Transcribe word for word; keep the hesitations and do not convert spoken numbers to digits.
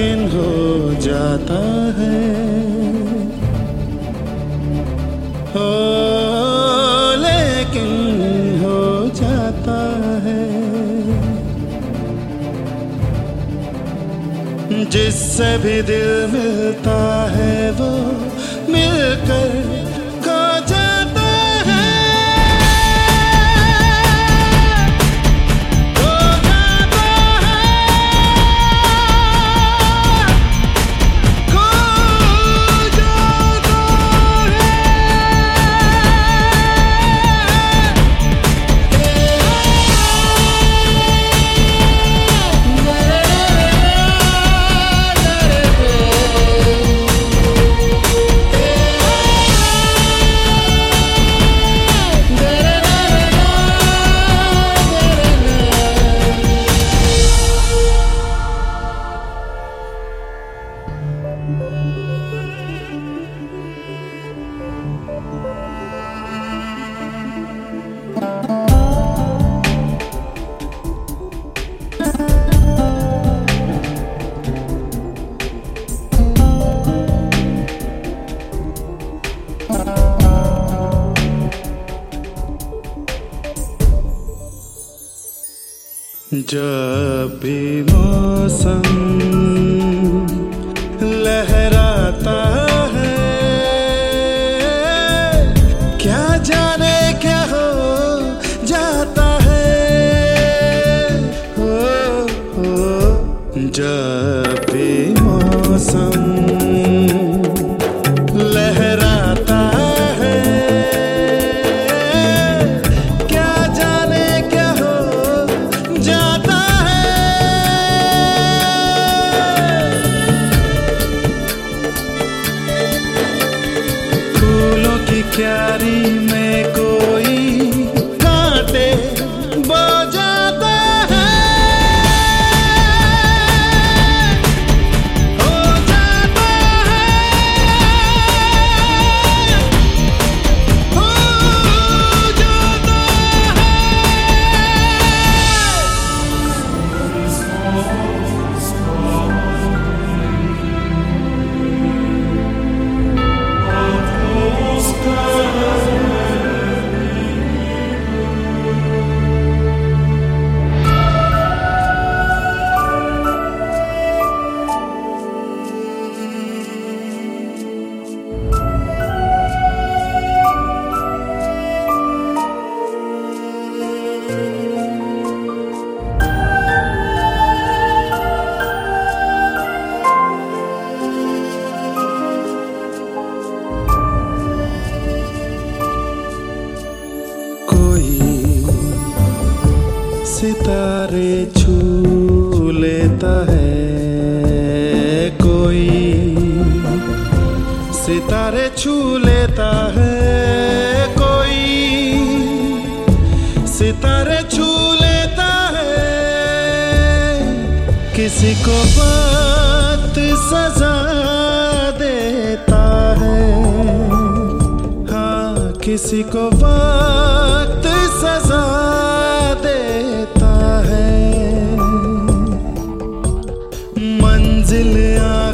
लेकिन हो जाता है, हो लेकिन हो जाता है। जिससे भी दिल मिलता है वो मिलकर खो जाता है, खो जाता है, खो जाता जब भी मौसम लहराता है, क्या जाने क्या हो जाता है, हो, हो। जब भी मौसम लहराता है, क्या जाने क्या हो जाता है। फूलों की क्यारी में कोई कांटे बो जाता है, हो जाता है, हो जाता सितारे छू लेता है, कोई सितारे छू लेता है, कोई सितारे छू लेता है। किसी को वक्त सजा देता है, हाँ किसी को वक्त सजा देता है। मंजिल